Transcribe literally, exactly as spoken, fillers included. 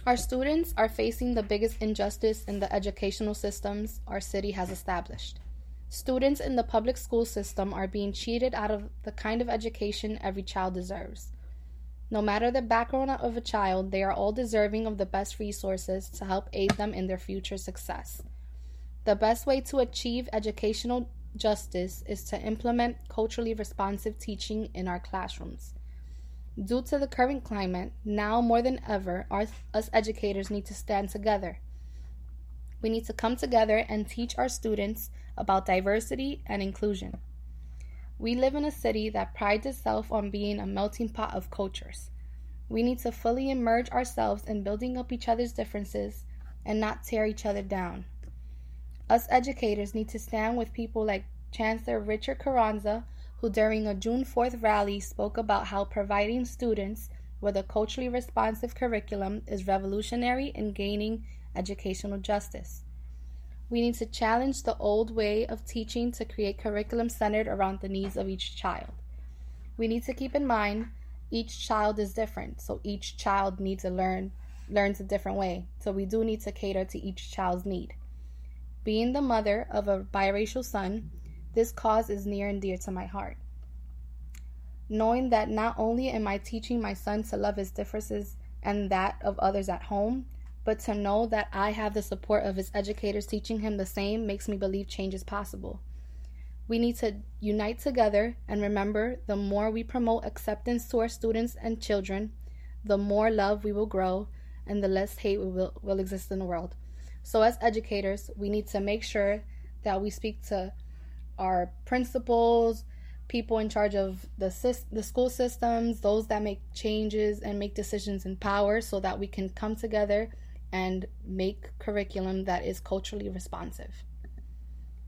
Our students are facing the biggest injustice in the educational systems our city has established. Students in the public school system are being cheated out of the kind of education every child deserves. No matter the background of a child, they are all deserving of the best resources to help aid them in their future success. The best way to achieve educational justice is to implement culturally responsive teaching in our classrooms. Due to the current climate, now more than ever, our, us educators need to stand together. We need to come together and teach our students about diversity and inclusion. We live in a city that prides itself on being a melting pot of cultures. We need to fully immerse ourselves in building up each other's differences and not tear each other down. Us educators need to stand with people like Chancellor Richard Carranza, who during a June fourth rally spoke about how providing students with a culturally responsive curriculum is revolutionary in gaining educational justice. We need to challenge the old way of teaching to create curriculum centered around the needs of each child. We need to keep in mind each child is different, so each child needs to learn learns a different way. So we do need to cater to each child's need. Being the mother of a biracial son, this cause is near and dear to my heart. Knowing that not only am I teaching my son to love his differences and that of others at home, but to know that I have the support of his educators teaching him the same makes me believe change is possible. We need to unite together and remember the more we promote acceptance to our students and children, the more love we will grow and the less hate will, will exist in the world. So as educators, we need to make sure that we speak to our principals, people in charge of the the school systems, those that make changes and make decisions in power, so that we can come together and make curriculum that is culturally responsive.